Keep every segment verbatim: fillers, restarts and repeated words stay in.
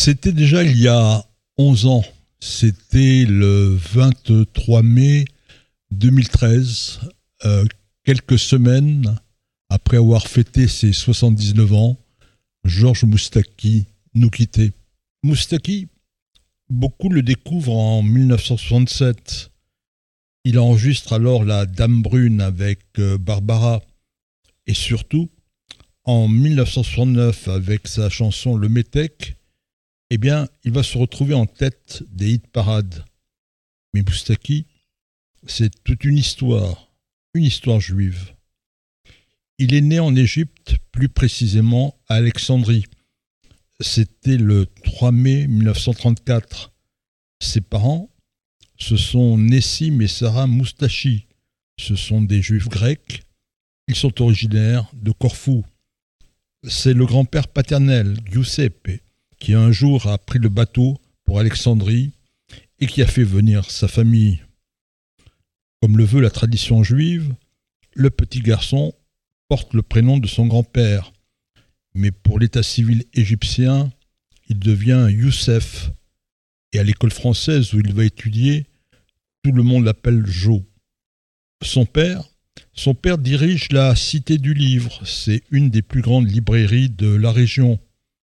C'était déjà il y a onze ans. C'était le vingt-trois mai deux mille treize, euh, quelques semaines après avoir fêté ses soixante-dix-neuf ans, Georges Moustaki nous quittait. Moustaki, beaucoup le découvrent en dix-neuf cent soixante-sept. Il enregistre alors La Dame Brune avec euh, Barbara. Et surtout, en dix-neuf cent soixante-neuf, avec sa chanson Le Métèque, eh bien, il va se retrouver en tête des hit parades. Mais Moustaki, c'est toute une histoire, une histoire juive. Il est né en Égypte, plus précisément à Alexandrie. C'était le trois mai dix-neuf cent trente-quatre. Ses parents, ce sont Nessim et Sarah Moustachi. Ce sont des juifs grecs. Ils sont originaires de Corfou. C'est le grand-père paternel, Giuseppe, qui un jour a pris le bateau pour Alexandrie et qui a fait venir sa famille. Comme le veut la tradition juive, le petit garçon porte le prénom de son grand-père. Mais pour l'état civil égyptien, il devient Youssef. Et à l'école française où il va étudier, tout le monde l'appelle Jo. Son père, son père dirige la Cité du Livre. C'est une des plus grandes librairies de la région.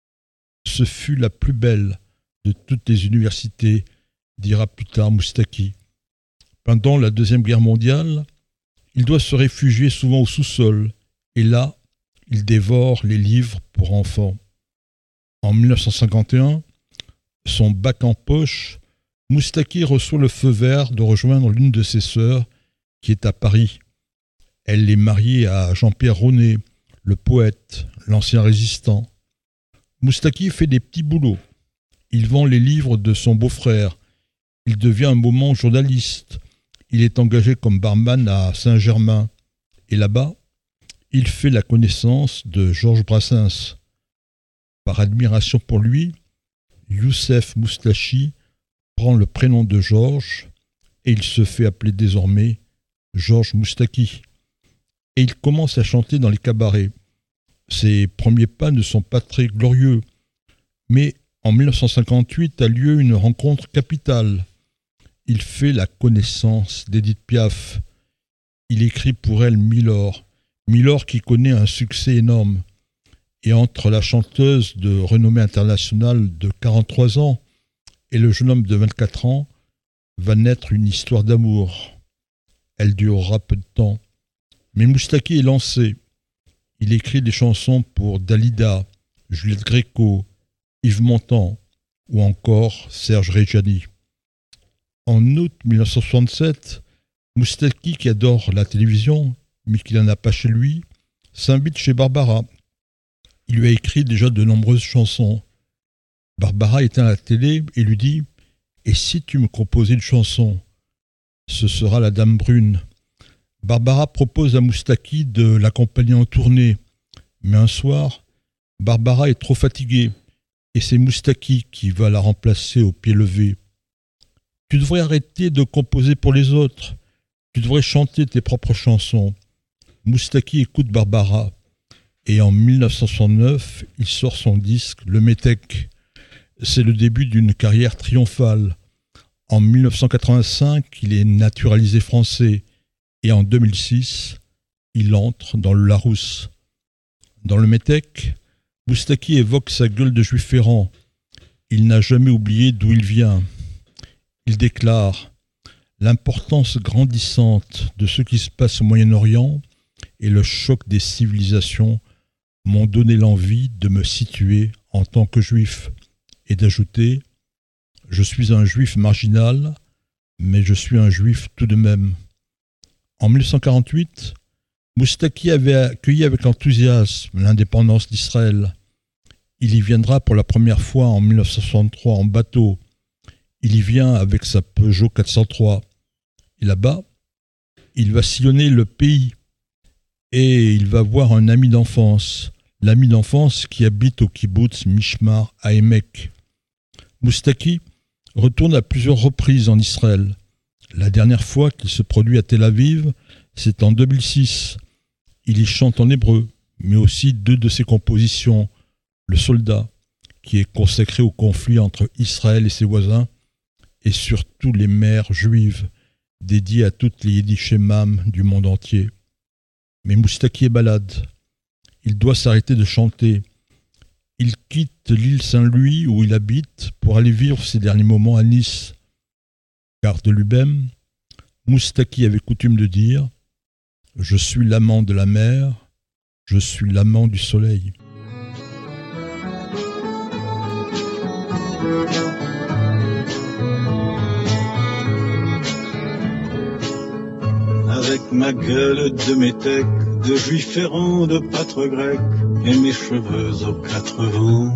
Ce fut la plus belle de toutes les universités, dira plus tard Moustaki. Pendant la Deuxième Guerre mondiale, il doit se réfugier souvent au sous-sol, et là, il dévore les livres pour enfants. En dix-neuf cent cinquante et un, son bac en poche, Moustaki reçoit le feu vert de rejoindre l'une de ses sœurs qui est à Paris. Elle est mariée à Jean-Pierre Ronet, le poète, l'ancien résistant. Moustaki fait des petits boulots. Il vend les livres de son beau-frère. Il devient un moment journaliste. Il est engagé comme barman à Saint-Germain. Et là-bas, il fait la connaissance de Georges Brassens. Par admiration pour lui, Youssef Moustaki prend le prénom de Georges et il se fait appeler désormais Georges Moustaki. Et il commence à chanter dans les cabarets. Ses premiers pas ne sont pas très glorieux, mais en dix-neuf cent cinquante-huit a lieu une rencontre capitale. Il fait la connaissance d'Édith Piaf. Il écrit pour elle Milord, Milord qui connaît un succès énorme. Et entre la chanteuse de renommée internationale de quarante-trois ans et le jeune homme de vingt-quatre ans, va naître une histoire d'amour. Elle durera peu de temps. Mais Moustaki est lancé. Il écrit des chansons pour Dalida, Juliette Gréco, Yves Montand ou encore Serge Reggiani. En août dix-neuf cent soixante-sept, Moustaki, qui adore la télévision, mais qui n'en a pas chez lui, s'invite chez Barbara. Il lui a écrit déjà de nombreuses chansons. Barbara éteint la télé et lui dit « Et si tu me composais une chanson ? Ce sera La Dame Brune. » Barbara propose à Moustaki de l'accompagner en tournée. Mais un soir, Barbara est trop fatiguée et c'est Moustaki qui va la remplacer au pied levé. « Tu devrais arrêter de composer pour les autres. Tu devrais chanter tes propres chansons. » Moustaki écoute Barbara. Et en dix-neuf cent soixante-neuf, il sort son disque Le Métèque. C'est le début d'une carrière triomphale. En dix-neuf cent quatre-vingt-cinq, il est naturalisé français. Et en deux mille six, il entre dans le Larousse. Dans Le Métèque, Moustaki évoque sa gueule de juif errant. Il n'a jamais oublié d'où il vient. Il déclare « L'importance grandissante de ce qui se passe au Moyen-Orient et le choc des civilisations m'ont donné l'envie de me situer en tant que juif et d'ajouter « Je suis un juif marginal, mais je suis un juif tout de même ». En dix-neuf cent quarante-huit, Moustaki avait accueilli avec enthousiasme l'indépendance d'Israël. Il y viendra pour la première fois en dix-neuf cent soixante-trois en bateau. Il y vient avec sa Peugeot quatre cent trois. Et là-bas, il va sillonner le pays et il va voir un ami d'enfance, l'ami d'enfance qui habite au kibboutz Mishmar à Emek. Moustaki retourne à plusieurs reprises en Israël. La dernière fois qu'il se produit à Tel Aviv, c'est en deux mille six. Il y chante en hébreu, mais aussi deux de ses compositions, Le Soldat, qui est consacré au conflit entre Israël et ses voisins, et surtout les mères juives, dédiées à toutes les yiddishemam du monde entier. Mais Moustaki est malade. Il doit s'arrêter de chanter. Il quitte l'île Saint-Louis où il habite pour aller vivre ses derniers moments à Nice. Car de lui-même, Moustaki avait coutume de dire « Je suis l'amant de la mer, je suis l'amant du soleil ». Avec ma gueule de métèque, de juif errant, de pâtre grec, et mes cheveux aux quatre vents.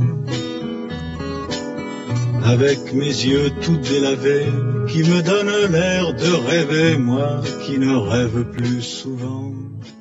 Avec mes yeux tout délavés, qui me donnent l'air de rêver, moi qui ne rêve plus souvent.